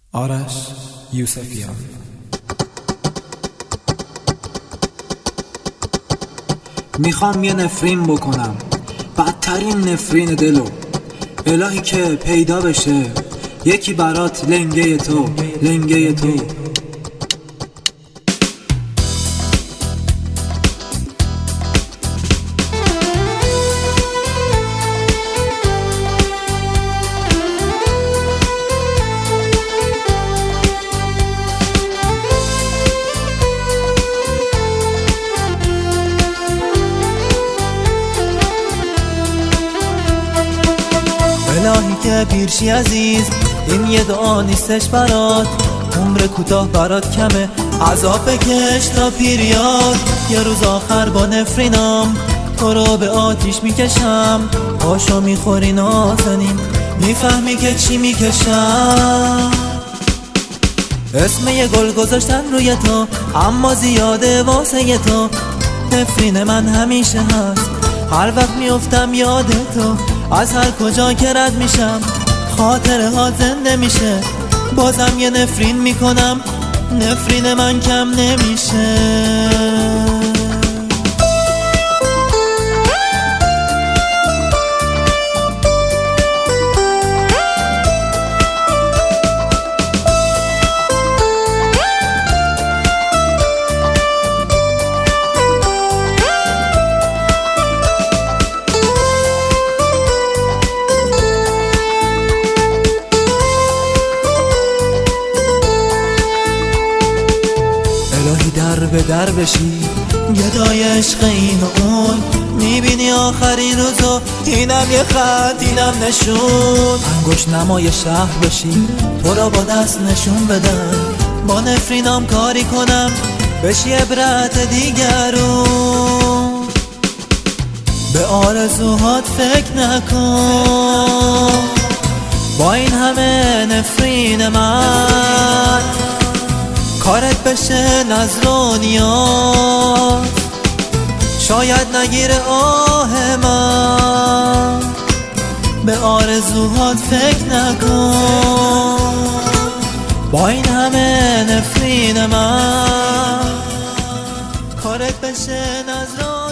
آرش یوسفیان. میخوام یه نفرین بکنم، بدترین نفرین دلو، الهی که پیدا بشه یکی برات لنگه تو، لنگه تو. الهی که پیرشی عزیز، این یه دعا نیستش برات، عمر کوتاه برات کمه، عذاب بکش تا پیریاد. یه روز آخر با نفرینم تو رو به آتیش میکشم، پاشو میخوری نازنین، میفهمی که چی میکشم. اسم یه گل گذاشتن روی تو، اما زیاده واسه تو. نفرین من همیشه هست، هر وقت میافتم یاد تو، از هر کجا که رد میشم خاطره ها زنده میشه. بازم یه نفرین میکنم، نفرین من کم نمیشه. در به در بشی گدای عشق این و اون، میبینی آخرین روزو، اینم یه خط اینم نشون. انگوش نمای شهر بشی تو را با دست نشون بدن، با نفرینم کاری کنم بشی عبرت دیگرون. به آرزوهات فکر نکن، با این همه نفرین من کارت بشه نظر و نیاز، شاید نگیره آه من. به آرزوهات فکر نکن، با این همه نفرین من کارت بشه نظر و